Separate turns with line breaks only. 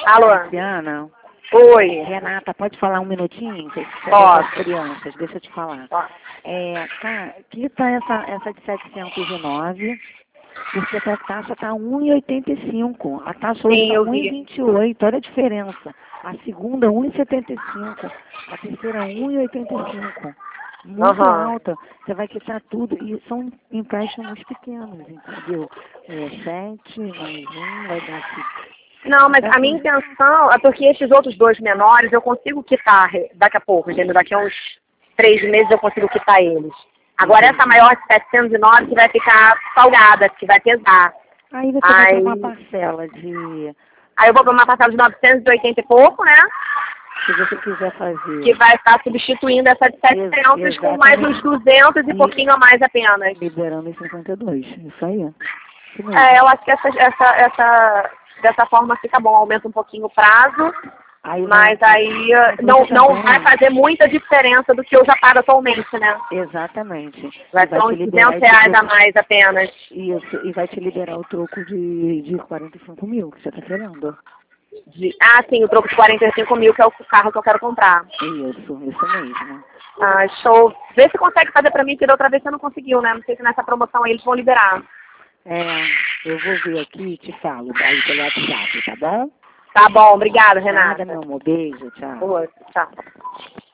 Alô?
Luciana?
Oi.
Renata, pode falar um minutinho? Você
Posso.
as crianças, deixa eu te falar.
Posso.
Aqui tá essa de 709, porque a taxa tá 1,85. A taxa hoje
Sim,
tá
eu vi.
1,28, olha a diferença. A segunda 1,75, a terceira 1,85. Muito
Aham.
alta. Você vai quitar tudo. E são empréstimos pequenos, entendeu? 7 mais 1 vai dar aqui.
Não, mas a minha intenção é porque esses outros dois menores eu consigo quitar daqui a pouco, entendeu? Daqui a uns 3 meses eu consigo quitar eles. Agora essa maior de 709 que vai ficar salgada, que vai pesar.
Aí você vai ter uma parcela de...
Aí eu vou para uma parcela de 980 e pouco, né?
Se você quiser fazer.
Que vai estar substituindo essa de 700 com mais uns 200 e pouquinho a mais apenas.
Liberando em 52, isso aí.
Eu acho que dessa forma fica bom, aumenta um pouquinho o prazo, mas aí não vai fazer muita diferença do que eu já pago atualmente, né?
Exatamente.
Vai ser uns R$200 a mais apenas.
Isso, e vai te liberar o troco de 45 mil que você está querendo.
Sim, o troco de 45 mil, que é o carro que eu quero comprar.
Isso mesmo.
Show. Vê se consegue fazer pra mim, que da outra vez você não conseguiu, né? Não sei se nessa promoção aí eles vão liberar.
Eu vou ver aqui e te falo aí pelo WhatsApp, tá bom?
Tá bom, obrigada, Renata.
Nada, meu amor. Beijo, tchau.
Tchau.